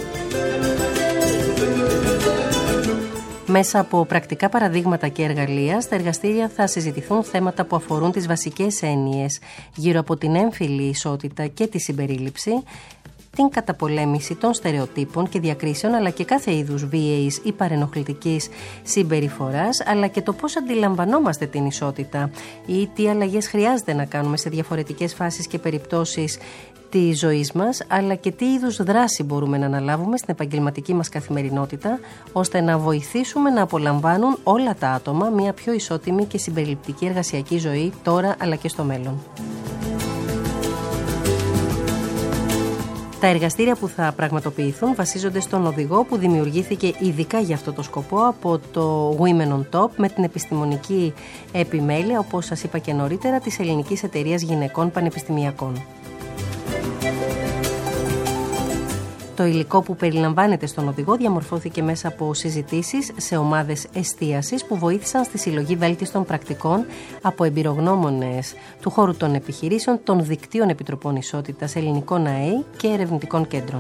Μέσα από πρακτικά παραδείγματα και εργαλεία, στα εργαστήρια θα συζητηθούν θέματα που αφορούν τις βασικές έννοιες γύρω από την έμφυλη ισότητα και τη συμπερίληψη, την καταπολέμηση των στερεοτύπων και διακρίσεων, αλλά και κάθε είδους βίαιης ή παρενοχλητικής συμπεριφοράς, αλλά και το πώς αντιλαμβανόμαστε την ισότητα ή τι αλλαγές χρειάζεται να κάνουμε σε διαφορετικές φάσεις και περιπτώσεις της ζωής μας, αλλά και τι είδους δράση μπορούμε να αναλάβουμε στην επαγγελματική μας καθημερινότητα, ώστε να βοηθήσουμε να απολαμβάνουν όλα τα άτομα μια πιο ισότιμη και συμπεριληπτική εργασιακή ζωή τώρα αλλά και στο μέλλον. Τα εργαστήρια που θα πραγματοποιηθούν βασίζονται στον οδηγό που δημιουργήθηκε ειδικά για αυτό το σκοπό από το Women on Top με την επιστημονική επιμέλεια, όπως σας είπα και νωρίτερα, της Ελληνικής Εταιρείας Γυναικών Πανεπιστημιακών. Το υλικό που περιλαμβάνεται στον οδηγό διαμορφώθηκε μέσα από συζητήσεις σε ομάδες εστίασης που βοήθησαν στη συλλογή βέλτιστων πρακτικών από εμπειρογνώμονες του χώρου των επιχειρήσεων, των δικτύων επιτροπών ισότητας ελληνικών ΑΕΗ και ερευνητικών κέντρων.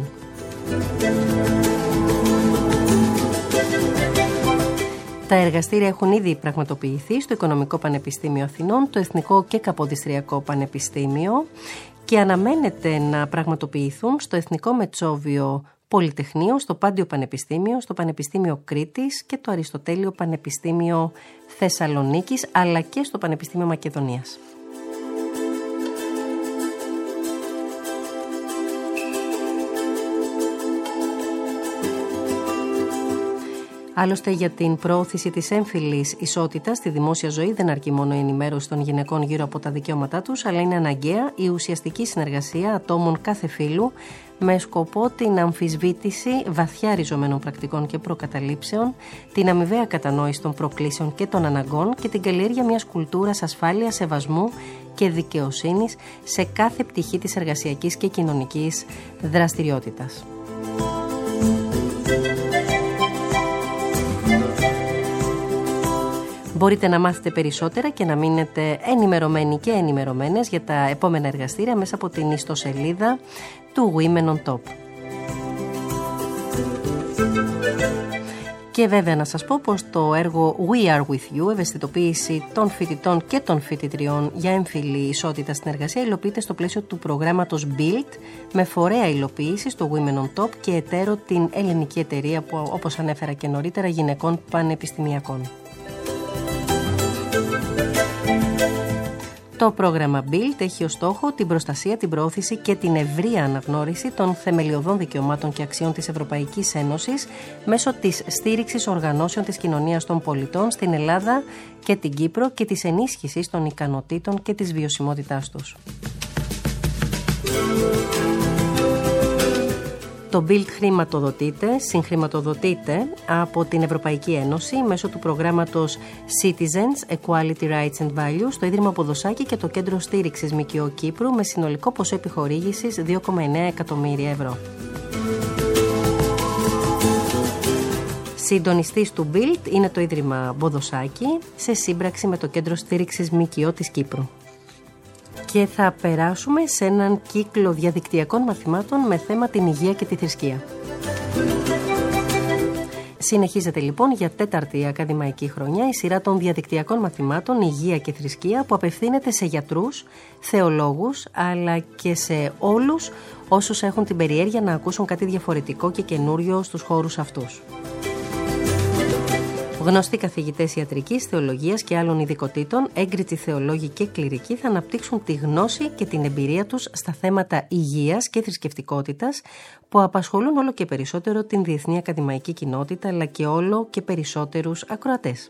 Τα εργαστήρια έχουν ήδη πραγματοποιηθεί στο Οικονομικό Πανεπιστήμιο Αθηνών, το Εθνικό και Καποδιστριακό Πανεπιστήμιο και αναμένεται να πραγματοποιηθούν στο Εθνικό Μετσόβιο Πολυτεχνείο, στο Πάντιο Πανεπιστήμιο, στο Πανεπιστήμιο Κρήτης και το Αριστοτέλειο Πανεπιστήμιο Θεσσαλονίκης, αλλά και στο Πανεπιστήμιο Μακεδονίας. Άλλωστε, για την προώθηση της έμφυλης ισότητας στη δημόσια ζωή δεν αρκεί μόνο η ενημέρωση των γυναικών γύρω από τα δικαιώματά τους, αλλά είναι αναγκαία η ουσιαστική συνεργασία ατόμων κάθε φύλου με σκοπό την αμφισβήτηση βαθιά ριζωμένων πρακτικών και προκαταλήψεων, την αμοιβαία κατανόηση των προκλήσεων και των αναγκών και την καλλιέργεια μιας κουλτούρας ασφάλειας, σεβασμού και δικαιοσύνης σε κάθε πτυχή της εργασιακής και κοινωνικής δραστηριότητας. Μπορείτε να μάθετε περισσότερα και να μείνετε ενημερωμένοι και ενημερωμένες για τα επόμενα εργαστήρια μέσα από την ιστοσελίδα του Women on Top. Και βέβαια να σας πω πως το έργο We Are With You, ευαισθητοποίηση των φοιτητών και των φοιτητριών για έμφυλη ισότητα στην εργασία, υλοποιείται στο πλαίσιο του προγράμματος Build με φορέα υλοποίηση στο Women on Top και εταίρο την Ελληνική Εταιρεία που, όπως ανέφερα και νωρίτερα, Γυναικών Πανεπιστημιακών. Το πρόγραμμα Build έχει ως στόχο την προστασία, την προώθηση και την ευρεία αναγνώριση των θεμελιωδών δικαιωμάτων και αξιών της Ευρωπαϊκής Ένωσης μέσω της στήριξης οργανώσεων της κοινωνίας των πολιτών στην Ελλάδα και την Κύπρο και της ενίσχυσης των ικανοτήτων και της βιωσιμότητάς τους. Το Build συγχρηματοδοτείται από την Ευρωπαϊκή Ένωση μέσω του προγράμματος Citizens, Equality Rights and Values, το Ίδρυμα Μποδοσάκη και το Κέντρο Στήριξης ΜΚΟ Κύπρου με συνολικό ποσό επιχορήγησης 2,9 εκατομμύρια ευρώ. Συντονιστής του Build είναι το Ίδρυμα Μποδοσάκη σε σύμπραξη με το Κέντρο Στήριξης ΜΚΟ της Κύπρου. Και θα περάσουμε σε έναν κύκλο διαδικτυακών μαθημάτων με θέμα την υγεία και τη θρησκεία. Συνεχίζεται λοιπόν για 4η ακαδημαϊκή χρονιά η σειρά των διαδικτυακών μαθημάτων Υγεία και Θρησκεία που απευθύνεται σε γιατρούς, θεολόγους αλλά και σε όλους όσους έχουν την περιέργεια να ακούσουν κάτι διαφορετικό και καινούριο στους χώρους αυτούς. Γνωστοί καθηγητές ιατρικής, θεολογίας και άλλων ειδικοτήτων, έγκριτοι θεολόγοι και κληρικοί θα αναπτύξουν τη γνώση και την εμπειρία τους στα θέματα υγείας και θρησκευτικότητας που απασχολούν όλο και περισσότερο την διεθνή ακαδημαϊκή κοινότητα αλλά και όλο και περισσότερους ακροατές.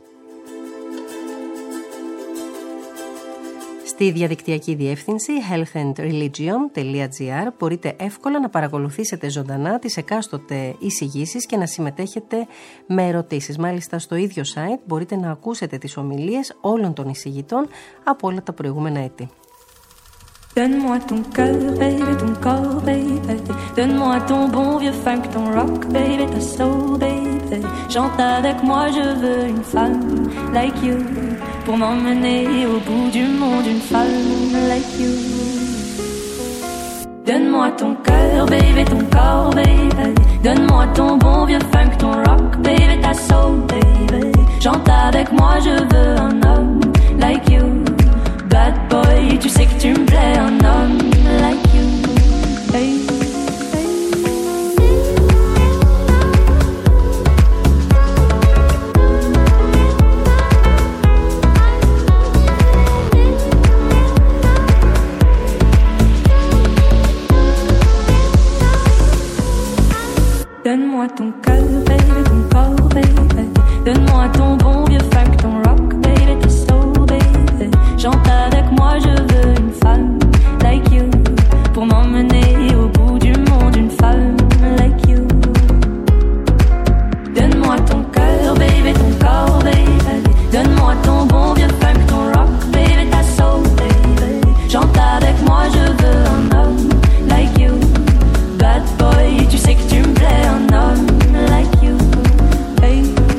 Στη διαδικτυακή διεύθυνση healthandreligion.gr μπορείτε εύκολα να παρακολουθήσετε ζωντανά τις εκάστοτε εισηγήσεις και να συμμετέχετε με ερωτήσεις. Μάλιστα στο ίδιο site μπορείτε να ακούσετε τις ομιλίες όλων των εισηγητών από όλα τα προηγούμενα έτη.
Donne-moi ton cœur, baby, ton corps, baby. Donne-moi ton bon vieux funk, ton rock, baby, ta soul, baby. Chante avec moi, je veux une femme like you pour m'emmener au bout du monde, une femme like you. Donne-moi ton cœur, baby, ton corps, baby. Donne-moi ton bon vieux funk, ton rock, baby, ta soul, baby. Chante avec moi, je veux un homme like you. Bad boy, tu sais que tu me plais, un homme like you. Hey, hey. Donne-moi ton cœur, baby, ton corps, baby. Donne-moi ton bon vieux funk, ton rock, baby, ta soul, baby. Chante avec moi, je veux une femme like you pour m'emmener au bout du monde, une femme like you. Donne-moi ton cœur, baby, ton corps, baby. Donne-moi ton bon vieux funk, ton rock, baby, ta soul, baby. Chante avec moi, je veux un homme like you. Bad boy, tu sais que tu me plais, un homme like you. Hey.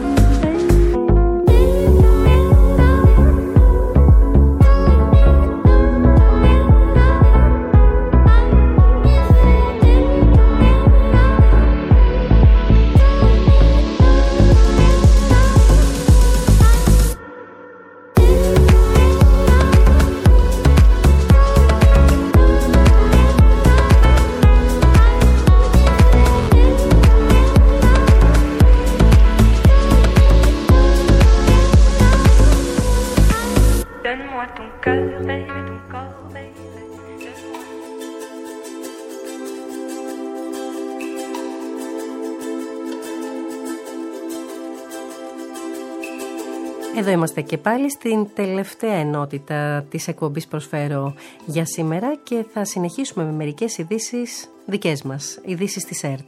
Donne-moi ton cœur, baby, ton corps, baby.
Εδώ είμαστε και πάλι στην τελευταία ενότητα της εκπομπής Προσφέρω για σήμερα και θα συνεχίσουμε με μερικές ειδήσεις δικές μας, ειδήσεις της ΕΡΤ.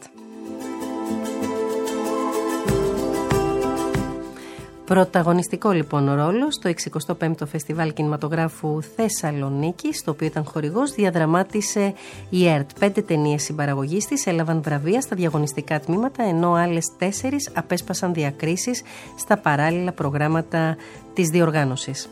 Πρωταγωνιστικό λοιπόν ρόλο στο 65ο Φεστιβάλ Κινηματογράφου Θεσσαλονίκης, στο οποίο ήταν χορηγός, διαδραμάτισε η ΕΡΤ. 5 ταινίες συμπαραγωγής της έλαβαν βραβεία στα διαγωνιστικά τμήματα, ενώ άλλες 4 απέσπασαν διακρίσεις στα παράλληλα προγράμματα της διοργάνωσης.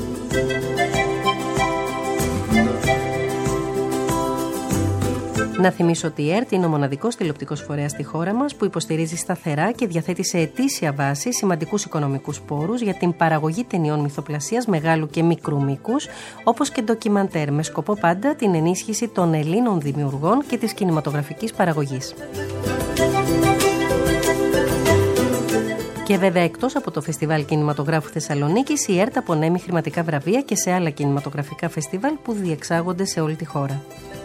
Να θυμίσω ότι η ΕΡΤ είναι ο μοναδικός τηλεοπτικός φορέας στη χώρα μας που υποστηρίζει σταθερά και διαθέτει σε ετήσια βάση σημαντικούς οικονομικούς πόρους για την παραγωγή ταινιών μυθοπλασίας μεγάλου και μικρού μήκους, όπως και ντοκιμαντέρ, με σκοπό πάντα την ενίσχυση των Ελλήνων δημιουργών και της κινηματογραφικής παραγωγής. Και βέβαια, εκτός από το Φεστιβάλ Κινηματογράφου Θεσσαλονίκης, η ΕΡΤ απονέμει χρηματικά βραβεία και σε άλλα κινηματογραφικά φεστιβάλ που διεξάγονται σε όλη τη χώρα.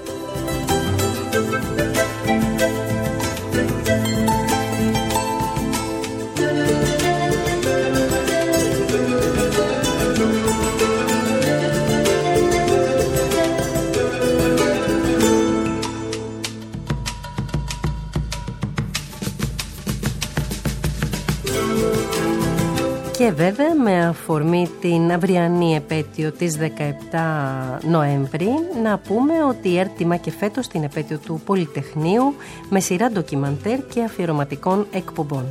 Και βέβαια με αφορμή την αυριανή επέτειο της 17 Νοέμβρη να πούμε ότι η ΕΡΤ τιμά και φέτος την επέτειο του Πολυτεχνείου με σειρά ντοκιμαντέρ και αφιερωματικών εκπομπών.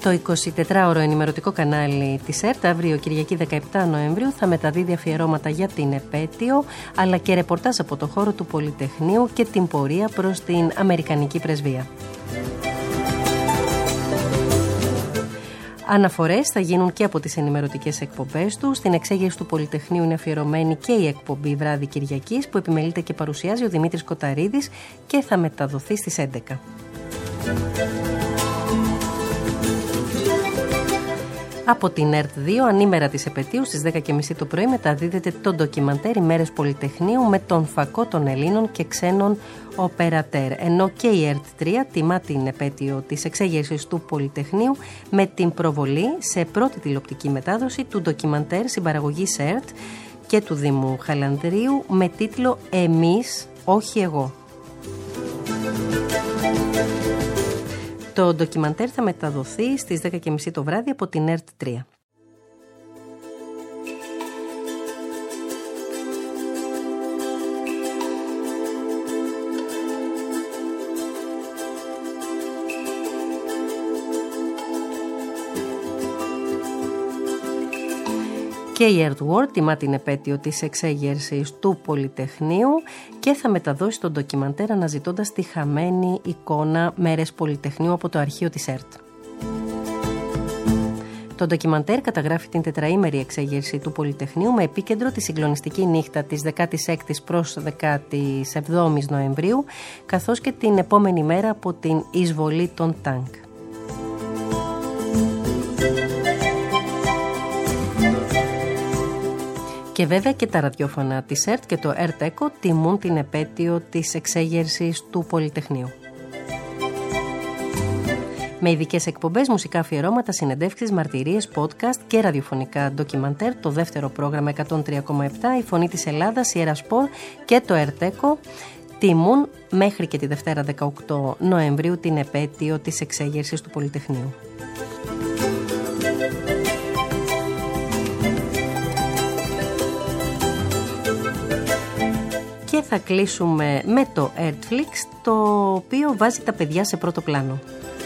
Το 24ωρο ενημερωτικό κανάλι της ΕΡΤ αύριο Κυριακή 17 Νοεμβρίου θα μεταδίδει αφιερώματα για την επέτειο, αλλά και ρεπορτάζ από το χώρο του Πολυτεχνείου και την πορεία προς την Αμερικανική Πρεσβεία. Αναφορές θα γίνουν και από τις ενημερωτικές εκπομπές του. Στην εξέγερση του Πολυτεχνείου είναι αφιερωμένη και η εκπομπή Βράδυ Κυριακής που επιμελείται και παρουσιάζει ο Δημήτρης Κοταρίδης και θα μεταδοθεί στις 11. Από την ΕΡΤ2, ανήμερα της επετείου, στις 10.30 το πρωί μεταδίδεται το ντοκιμαντέρ «Ημέρες Πολυτεχνείου» με τον φακό των Ελλήνων και ξένων οπερατέρ. Ενώ και η ΕΡΤ3 τιμά την επέτειο της εξέγερσης του Πολυτεχνείου με την προβολή σε πρώτη τηλεοπτική μετάδοση του ντοκιμαντέρ συμπαραγωγής ΕΡΤ και του Δήμου Χαλανδρίου με τίτλο «Εμείς, όχι εγώ». Το ντοκιμαντέρ θα μεταδοθεί στις 10.30 το βράδυ από την ΕΡΤ3. Και η Earthworld τιμά την επέτειο της εξέγερσης του Πολυτεχνείου και θα μεταδώσει τον ντοκιμαντέρ αναζητώντας τη χαμένη εικόνα «Μέρες Πολυτεχνείου» από το αρχείο της ΕΡΤ. Το ντοκιμαντέρ καταγράφει την τετραήμερη εξέγερση του Πολυτεχνείου με επίκεντρο τη συγκλονιστική νύχτα της 16ης προς 17ης Νοεμβρίου, καθώς και την επόμενη μέρα από την εισβολή των τάγκ. Και βέβαια και τα ραδιόφωνα της ΕΡΤ και το ΕΡΤ ΕΚΟ τιμούν την επέτειο της εξέγερσης του Πολυτεχνείου. Με ειδικές εκπομπές, μουσικά αφιερώματα, συνεντεύξεις, μαρτυρίες, podcast και ραδιοφωνικά ντοκιμαντέρ, το δεύτερο πρόγραμμα 103,7, η Φωνή της Ελλάδας, η Ερασπορ και το ΕΡΤ ΕΚΟ τιμούν μέχρι και τη Δευτέρα 18 Νοεμβρίου την επέτειο της εξέγερσης του Πολυτεχνείου. Και θα κλείσουμε με το Artflix, το οποίο βάζει τα παιδιά σε πρώτο πλάνο.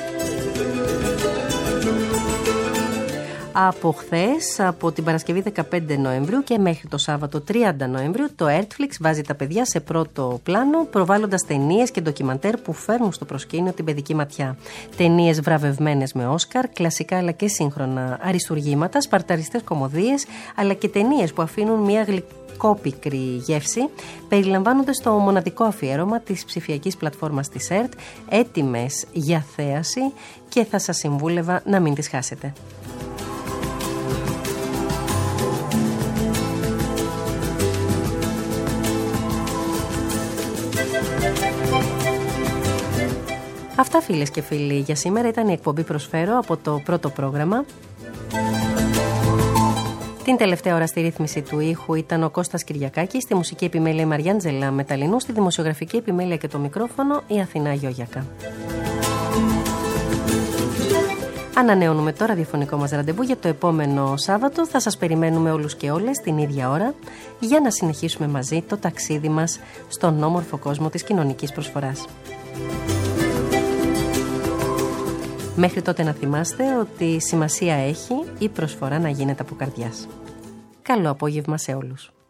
Από χθες, από την Παρασκευή 15 Νοεμβρίου και μέχρι το Σάββατο 30 Νοεμβρίου, το Artflix βάζει τα παιδιά σε πρώτο πλάνο, προβάλλοντας ταινίες και ντοκιμαντέρ που φέρνουν στο προσκήνιο την παιδική ματιά. Ταινίες βραβευμένες με Όσκαρ, κλασικά αλλά και σύγχρονα αριστουργήματα, σπαρταριστές κωμωδίες, αλλά και ταινίες που αφήνουν μια γλυκόπικρη γεύση, περιλαμβάνονται στο μοναδικό αφιέρωμα της ψηφιακής πλατφόρμας της ΕΡΤ, έτοιμες για θέαση και θα σας συμβούλευα να μην τις χάσετε. Αυτά, φίλες και φίλοι, για σήμερα ήταν η εκπομπή Προσφέρω από το πρώτο πρόγραμμα. Την τελευταία ώρα στη ρύθμιση του ήχου ήταν ο Κώστας Κυριακάκης, στη μουσική επιμέλεια η Μαριάντζελα Μεταλλινού, στη δημοσιογραφική επιμέλεια και το μικρόφωνο η Αθηνά Γιώγιακα. Ανανεώνουμε το ραδιοφωνικό μας ραντεβού για το επόμενο Σάββατο. Θα σας περιμένουμε όλους και όλες την ίδια ώρα για να συνεχίσουμε μαζί το ταξίδι μας στον όμορφο κόσμο της κοινωνικής προσφοράς. Μέχρι τότε να θυμάστε ότι σημασία έχει η προσφορά να γίνεται από καρδιάς. Καλό απόγευμα σε όλους.